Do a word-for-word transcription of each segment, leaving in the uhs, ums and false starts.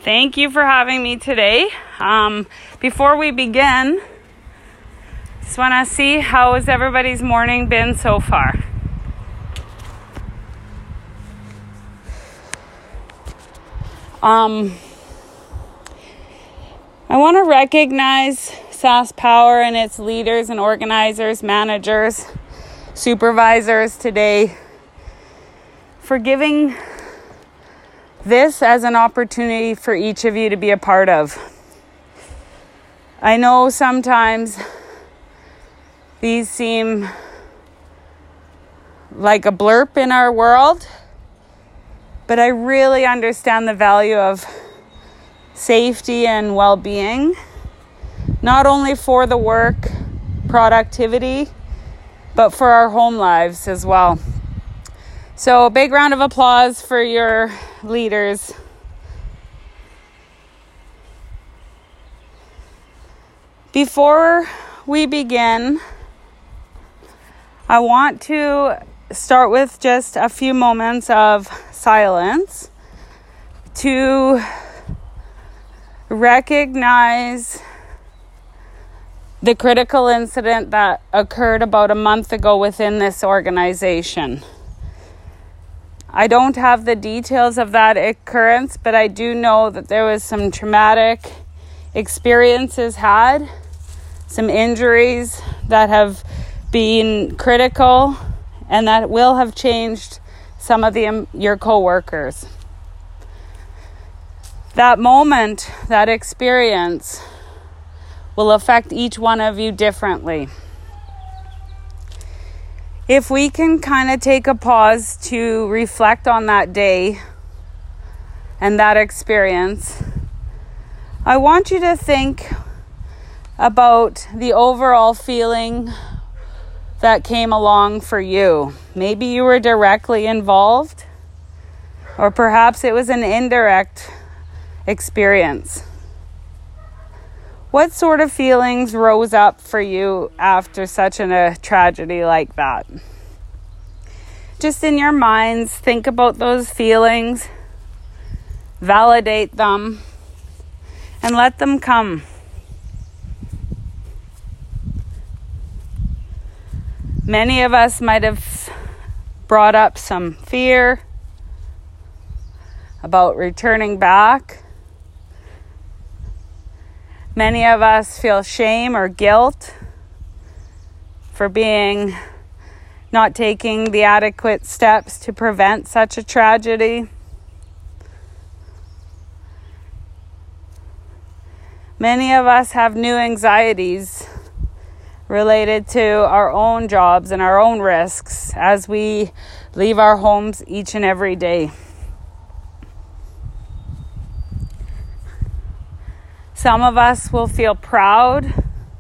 Thank you for having me today. Um, before we begin, just want to see how has everybody's morning been so far. Um, I want to recognize SaskPower and its leaders and organizers, managers, supervisors today for giving this as an opportunity for each of you to be a part of. I know sometimes these seem like a blurb in our world, but I really understand the value of safety and well-being, not only for the work productivity, but for our home lives as well. So a big round of applause for your leaders. Before we begin, I want to start with just a few moments of silence to recognize the critical incident that occurred about a month ago within this organization. I don't have the details of that occurrence, but I do know that there was some traumatic experiences had, some injuries that have been critical, and that will have changed some of the um, your coworkers. That moment, that experience, will affect each one of you differently. If we can kind of take a pause to reflect on that day and that experience, I want you to think about the overall feeling that came along for you. Maybe you were directly involved, or perhaps it was an indirect experience. What sort of feelings rose up for you after such an, a tragedy like that? Just in your minds, think about those feelings, validate them, and let them come. Many of us might have brought up some fear about returning back. Many of us feel shame or guilt for being not taking the adequate steps to prevent such a tragedy. Many of us have new anxieties related to our own jobs and our own risks as we leave our homes each and every day. Some of us will feel proud.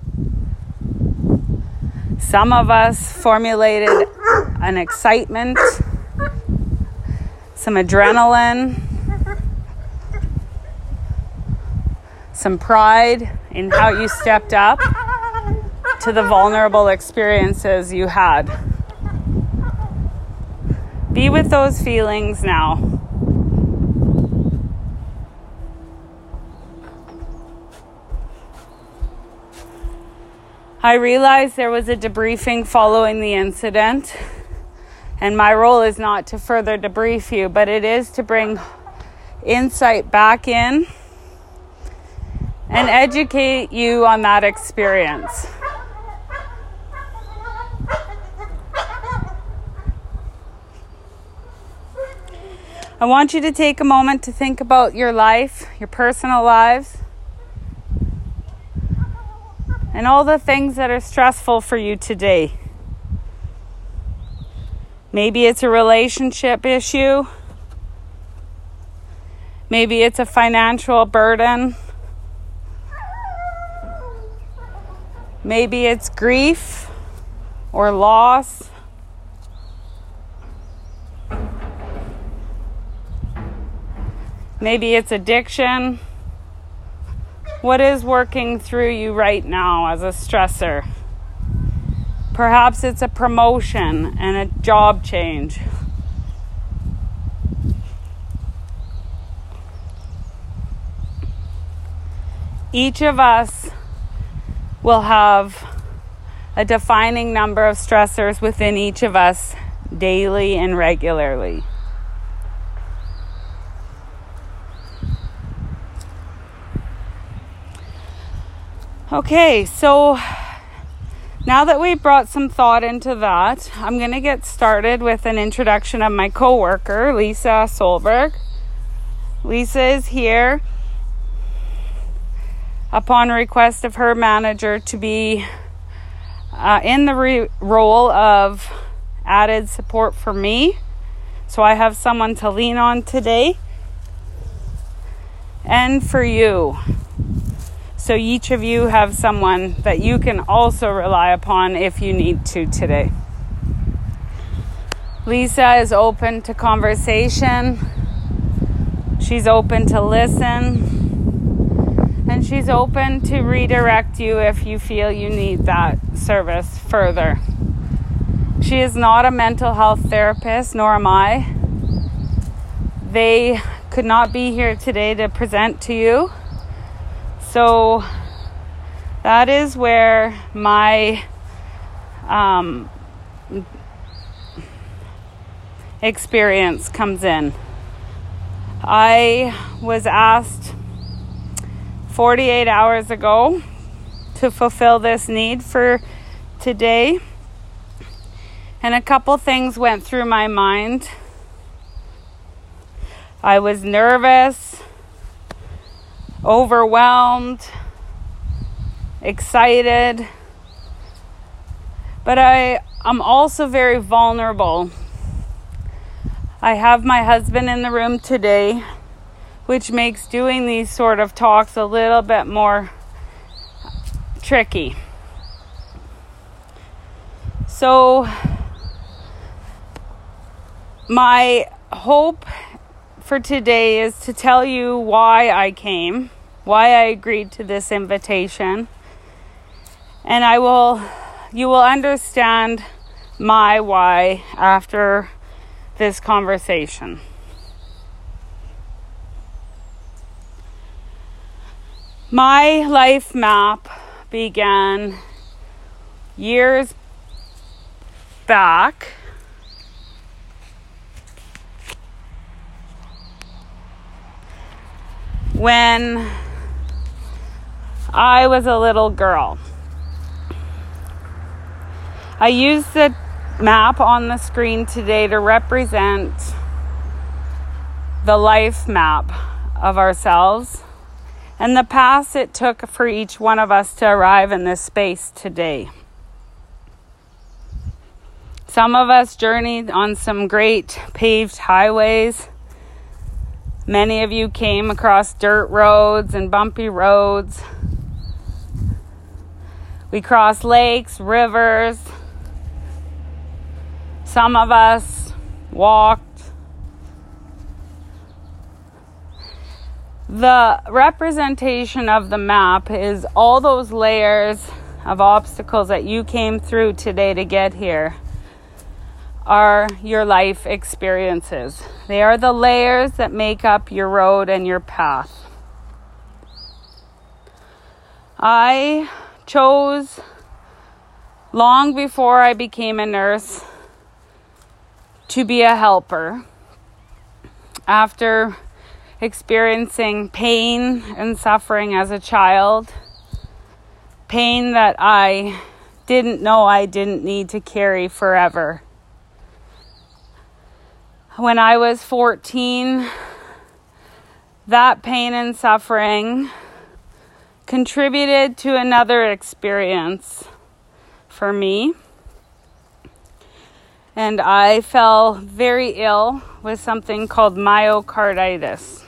Some of us formulated an excitement, some adrenaline, some pride in how you stepped up to the vulnerable experiences you had. Be with those feelings now. I realized there was a debriefing following the incident, and my role is not to further debrief you, but it is to bring insight back in and educate you on that experience. I want you to take a moment to think about your life, your personal lives, and all the things that are stressful for you today. Maybe it's a relationship issue. Maybe it's a financial burden. Maybe it's grief or loss. Maybe it's addiction. What is working through you right now as a stressor? Perhaps it's a promotion and a job change. each of us will have a defining number of stressors within each of us daily and regularly. Okay, so now that we've brought some thought into that, I'm going to get started with an introduction of my coworker, Lisa Solberg. Lisa is here upon request of her manager to be uh, in the re- role of added support for me. So I have someone to lean on today and for you. So each of you have someone that you can also rely upon if you need to today. Lisa is open to conversation. She's open to listen. And she's open to redirect you if you feel you need that service further. She is not a mental health therapist, nor am I. They could not be here today to present to you. So that is where my um, experience comes in. I was asked forty-eight hours ago to fulfill this need for today. And a couple things went through my mind. I was nervous, overwhelmed, excited, but I am also very vulnerable. I have my husband in the room today, which makes doing these sort of talks a little bit more tricky. So my hope for today is to tell you why I came, why I agreed to this invitation, and I will, you will understand my why after this conversation. My life map began years back when I was a little girl. I used the map on the screen today to represent the life map of ourselves and the path it took for each one of us to arrive in this space today. Some of us journeyed on some great paved highways. Many of you came across dirt roads and bumpy roads. We crossed lakes, rivers. Some of us walked. The representation of the map is all those layers of obstacles that you came through today to get here are your life experiences. They are the layers that make up your road and your path. I chose, long before I became a nurse, to be a helper. After experiencing pain and suffering as a child, pain that I didn't know I didn't need to carry forever. When I was fourteen, that pain and suffering contributed to another experience for me. And I fell very ill with something called myocarditis.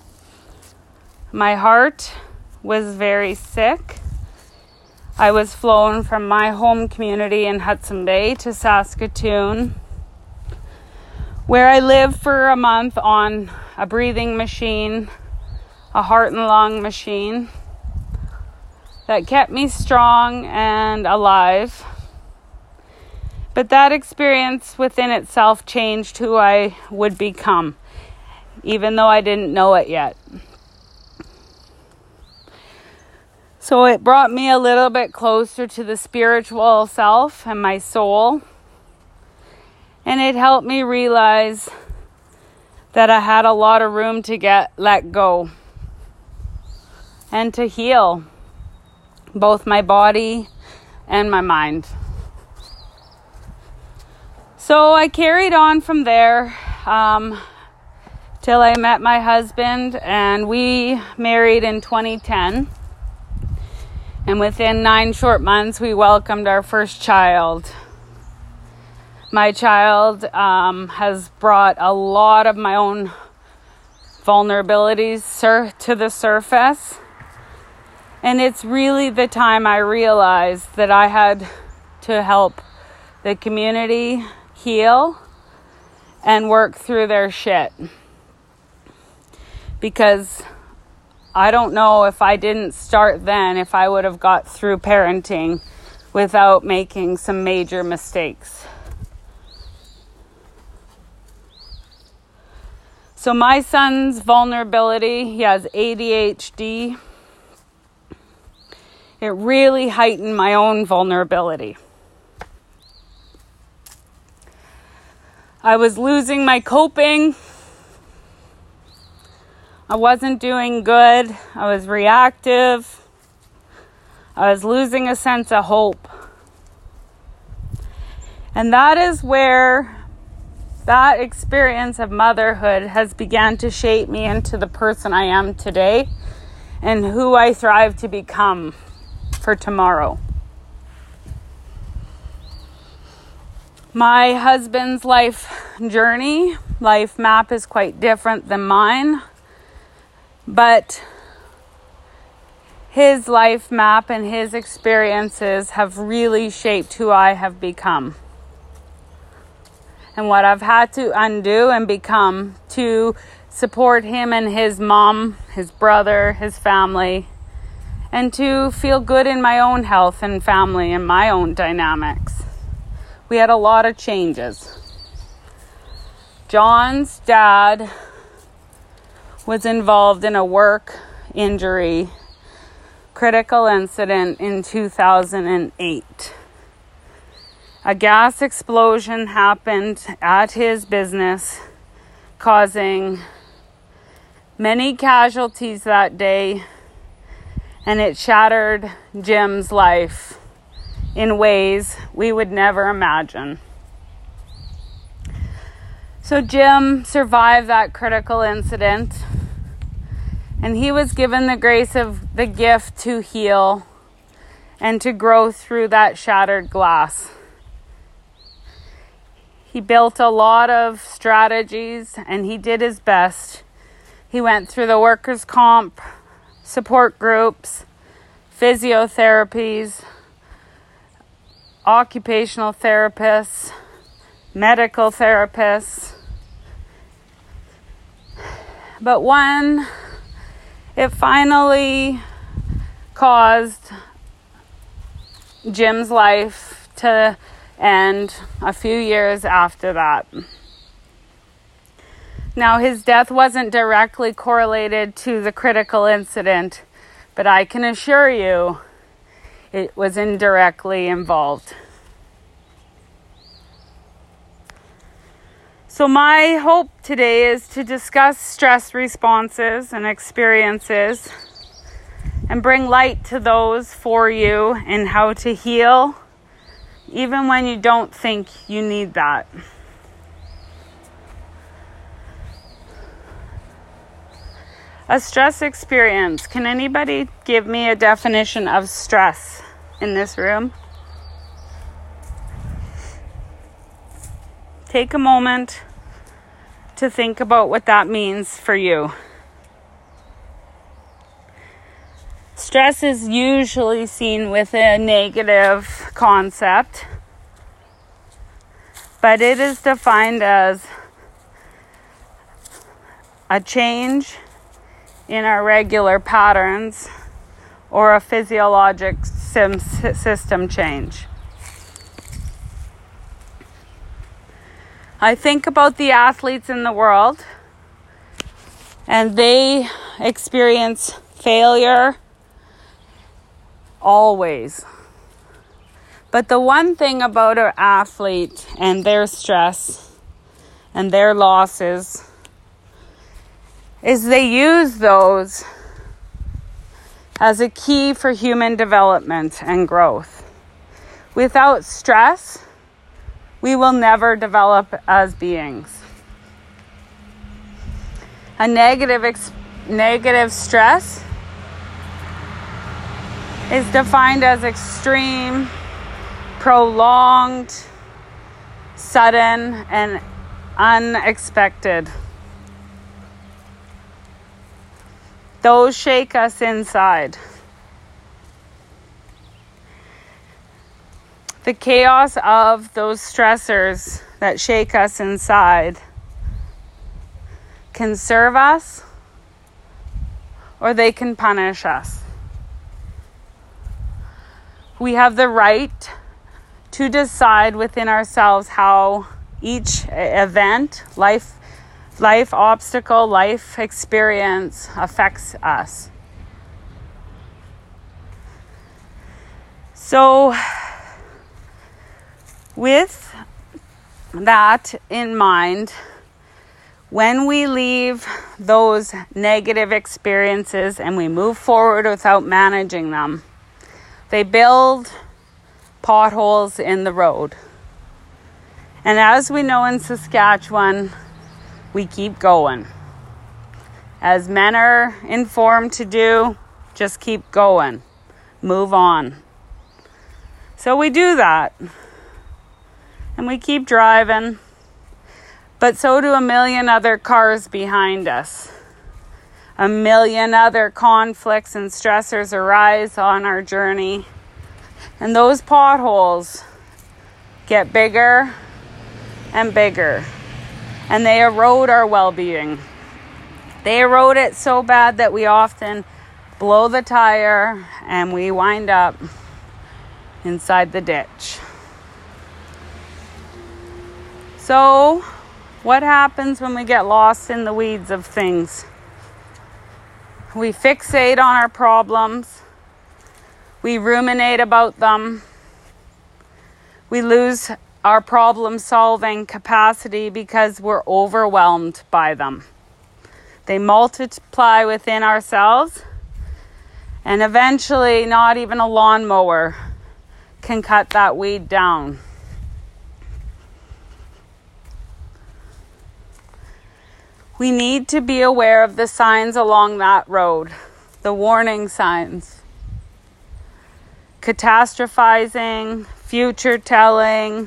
My heart was very sick. I was flown from my home community in Hudson Bay to Saskatoon, where I lived for a month on a breathing machine, a heart and lung machine that kept me strong and alive. But that experience within itself changed who I would become, even though I didn't know it yet. So it brought me a little bit closer to the spiritual self and my soul. And it helped me realize that I had a lot of room to get let go and to heal both my body and my mind. So I carried on from there um, till I met my husband, and we married in twenty ten. And within nine short months, we welcomed our first child. My child um, has brought a lot of my own vulnerabilities sur- to the surface. And it's really the time I realized that I had to help the community heal and work through their shit. Because I don't know if I didn't start then, if I would have got through parenting without making some major mistakes. So my son's vulnerability, he has A D H D. It really heightened my own vulnerability. I was losing my coping. I wasn't doing good. I was reactive. I was losing a sense of hope. And that is where that experience of motherhood has begun to shape me into the person I am today and who I thrive to become for tomorrow. My husband's life journey, life map is quite different than mine. But his life map and his experiences have really shaped who I have become. And what I've had to undo and become to support him and his mom, his brother, his family, and to feel good in my own health and family and my own dynamics. We had a lot of changes. John's dad was involved in a work injury critical incident in two thousand eight. A gas explosion happened at his business, causing many casualties that day, and it shattered Jim's life in ways we would never imagine. So Jim survived that critical incident, and he was given the grace of the gift to heal and to grow through that shattered glass. He built a lot of strategies, and he did his best. He went through the workers' comp, support groups, physiotherapies, occupational therapists, medical therapists. But when it finally caused Jim's life to end a few years after that. Now, his death wasn't directly correlated to the critical incident, but I can assure you it was indirectly involved. So my hope today is to discuss stress responses and experiences and bring light to those for you and how to heal, even when you don't think you need that. A stress experience. Can anybody give me a definition of stress in this room? Take a moment to think about what that means for you. Stress is usually seen with a negative concept, but it is defined as a change in our regular patterns or a physiologic system change. I think about the athletes in the world, and they experience failure always. But the one thing about an athlete and their stress and their losses is they use those as a key for human development and growth. Without stress, we will never develop as beings. A negative ex- negative stress is defined as extreme, prolonged, sudden, and unexpected. Those shake us inside. The chaos of those stressors that shake us inside can serve us or they can punish us. We have the right to decide within ourselves how each event, life, life obstacle, life experience affects us. So, with that in mind, when we leave those negative experiences and we move forward without managing them, they build potholes in the road. And as we know in Saskatchewan, we keep going. As men are informed to do, just keep going. Move on. So we do that. And we keep driving. But so do a million other cars behind us. A million other conflicts and stressors arise on our journey. And those potholes get bigger and bigger. And they erode our well-being. They erode it so bad that we often blow the tire and we wind up inside the ditch. So, what happens when we get lost in the weeds of things? We fixate on our problems. We ruminate about them. We lose our problem-solving capacity because we're overwhelmed by them. They multiply within ourselves, and eventually not even a lawnmower can cut that weed down. We need to be aware of the signs along that road, the warning signs. Catastrophizing, future telling,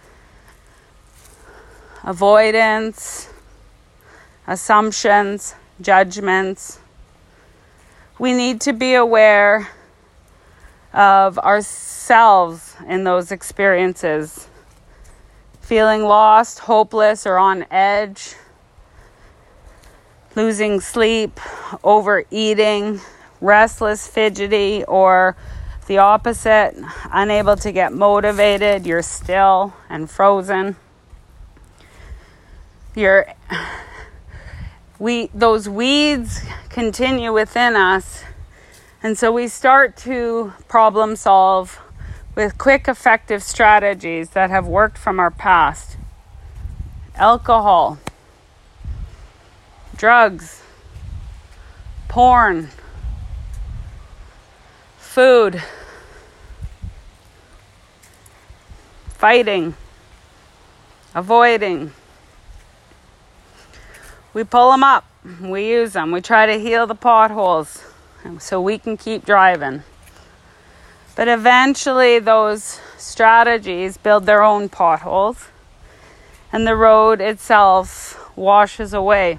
avoidance, assumptions, judgments. We need to be aware of ourselves in those experiences. Feeling lost, hopeless, or on edge. Losing sleep, overeating, restless, fidgety, or the opposite, unable to get motivated, you're still and frozen. You're, we, those weeds continue within us, and so we start to problem solve with quick, effective strategies that have worked from our past. Alcohol, drugs, porn, food, fighting, avoiding. We pull them up, we use them, we try to heal the potholes so we can keep driving. But eventually those strategies build their own potholes and the road itself washes away.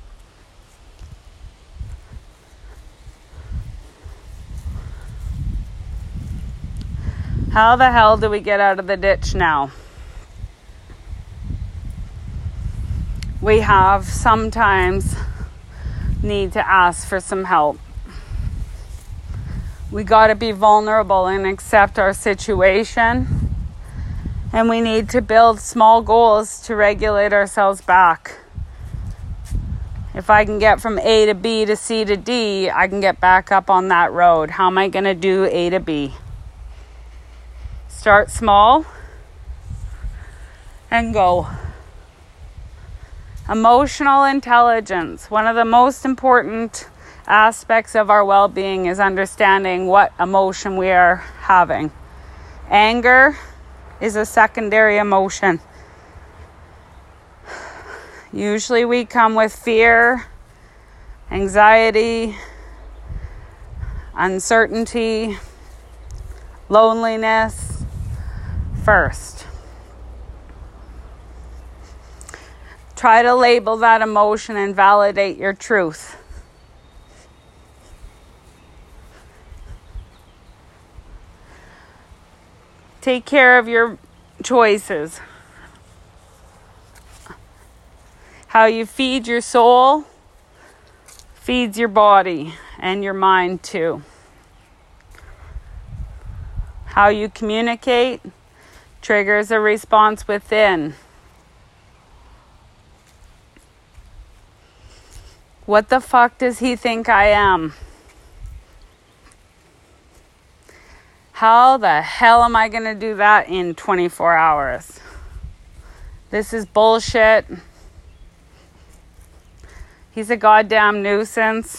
How the hell do we get out of the ditch now? We have sometimes need to ask for some help. We got to be vulnerable and accept our situation. And we need to build small goals to regulate ourselves back If I can get from A to B to C to D, I can get back up on that road. How am I going to do A to B? Start small and go. Emotional intelligence. One of the most important aspects of our well-being is understanding what emotion we are having. Anger is a secondary emotion. Usually we come with fear, anxiety, uncertainty, loneliness first. Try to label that emotion and validate your truth. Take care of your choices. How you feed your soul feeds your body and your mind too. How you communicate triggers a response within. What the fuck does he think I am? How the hell am I going to do that in twenty-four hours? This is bullshit. He's a goddamn nuisance.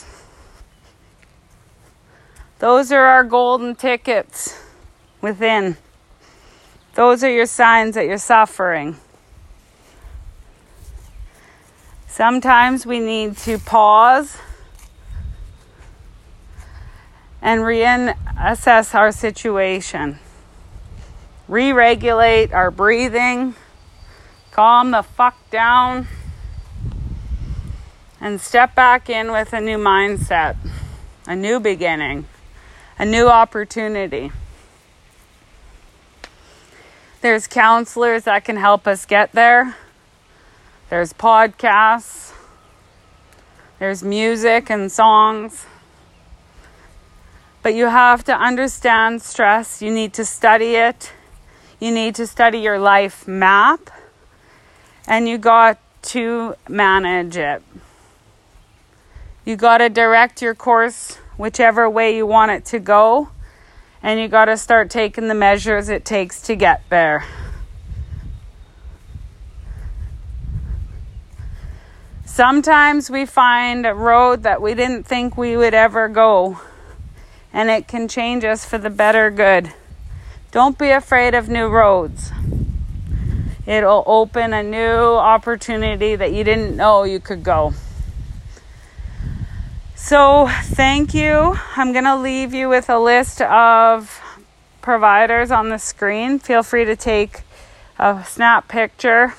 Those are our golden tickets within. Those are your signs that you're suffering. Sometimes we need to pause and reassess our situation. Re-regulate our breathing. Calm the fuck down. And step back in with a new mindset. A new beginning. A new opportunity. There's counselors that can help us get there. There's podcasts. There's music and songs. But you have to understand stress. You need to study it. You need to study your life map. And you got to manage it. You got to direct your course whichever way you want it to go. And you got to start taking the measures it takes to get there. Sometimes we find a road that we didn't think we would ever go. And it can change us for the better good. Don't be afraid of new roads. It'll open a new opportunity that you didn't know you could go. So thank you. I'm going to leave you with a list of providers on the screen. Feel free to take a snap picture.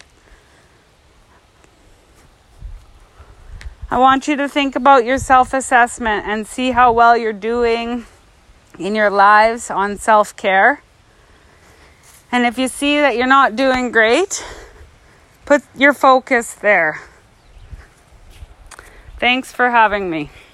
I want you to think about your self-assessment and see how well you're doing in your lives on self-care. And if you see that you're not doing great, put your focus there. Thanks for having me.